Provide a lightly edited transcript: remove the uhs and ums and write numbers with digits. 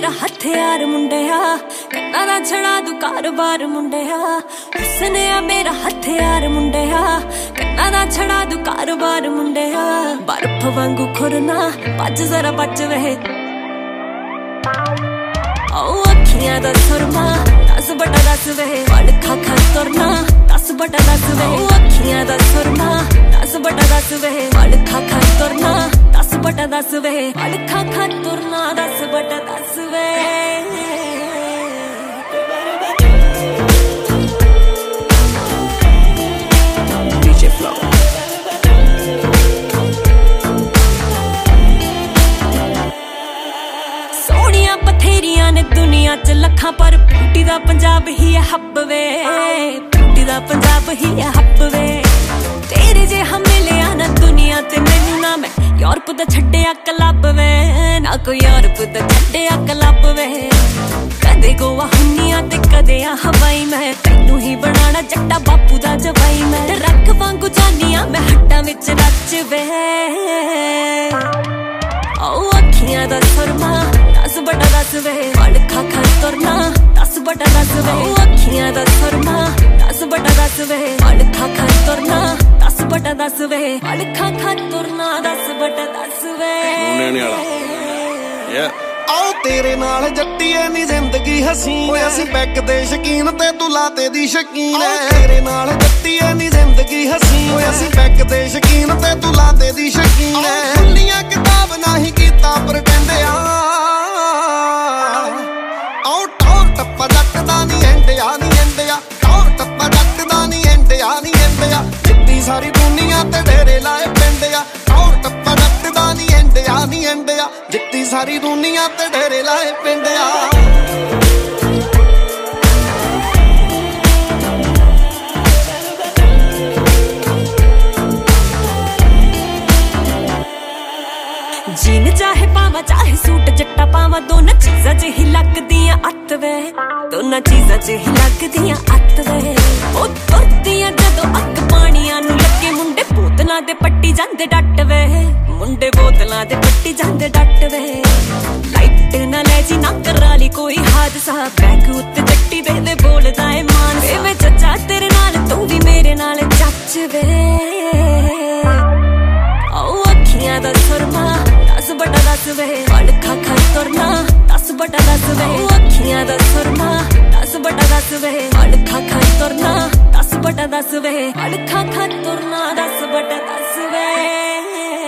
मेरा हथियार मुंडिया, कन्ना दा छड़ा दू कारोबार मुंडिया। हुस्न आ मेरा हथियार मुंडिया, कन्ना दा छड़ा दू कारोबार मुंडिया। बर्फ वांगू खुरना भज जरा बच वे, ओ अखियां दा सुरमा 10 बटा 10 वे। वड़ खा खा तुरना 10 बटा 10 वे, ओ अखियां दा सुरमा 10 बटा 10 वे। वड़ खा खा तुरना 10 बटा 10 वे। वड़ खा खा तुरना 10 बटा 10 वे। DJ Flow। सोनिया बथेरियां ने दुनिया च लखां, पर ब्यूटी दा पंजाब ही है हब वे। ब्यूटी दा पंजाब ही है हब वे। तेरे जे हम मिले ना दुनिया ते मैनू ना मैं यूरोप दा छड्डिया क्लब वे, ना कोई यूरोप दा छड्डिया क्लब वे। कदे गोवा हुन्निया ते कदे आ हवाई, मैं तैनू ही बनाना जट्टा बापू दा जवाई। मैं रख वांगू जानिया मैं हट्टां विच नच वे, ओ अखियां दा सुरमा 10 बटा 10 वे। वड़ खा खा तुरना 10 बटा 10 वे, ओ अखियां दा सुरमा 10 बटा 10 वे। वड़ खा खा तुरना 10 बटा 10 वे। वड़ खा खा तुरना 10 बटा 10 वे। आओ तेरे नाल जट्टीए नी जिंदगी हसीन, ओए असीं बैक दे शकीन ते तू लाते दी शकीन है। तेरे नाल जट्टीए नी जिंदगी हसीन, ओए असीं बैक दे शकीन ते तू लाते दी शकीन है। खुल्लियां किताब नाही कीता पर कहंदे आ, आओ टौर टप्पा जट दा नी एंडिया नी एंडिया। टौर टप्पा जट दा नी एंडिया नी एंडिया। जिद्दी सारी दुनिया ते डेरे लाए पिंडिया। टौर टप्पा जट दा नी एंडिया नी एंडिया। जिद्दी सारी दुनिया ते डेरे लाए पिंडिया। जीन चाहे पावा चाहे सूट जट्टा पावा, दोनों चीजां च ही लगदियां अत्त वे। दोनों चीजां च ही लगदियां अत्त वे। ओ तुरदियां जदों अग पानियां नू लगे, मुंडे बोतलां दे पट्टी जांदे डट वे। मुंडे बोतलां दे पट्टी जांदे डट वे। लाइट ना ले जी ना कराली कोई हादसा, बैग उत्ते जट्टी दे बोलदा ए मान। वे चचा तेरे नाल तू भी मेरे नाल जच वे, ओ अखियां दा सुरमा 10 बटा 10 वे। वड़ खा खा तुरना 10 बटा 10 वे, ओ अखियां दा सुरमा 10 बटा 10 वे। वड़ खा खा तुरना 10 बटा 10 वे। वड़ खा खा तुरना 10 बटा 10 वे।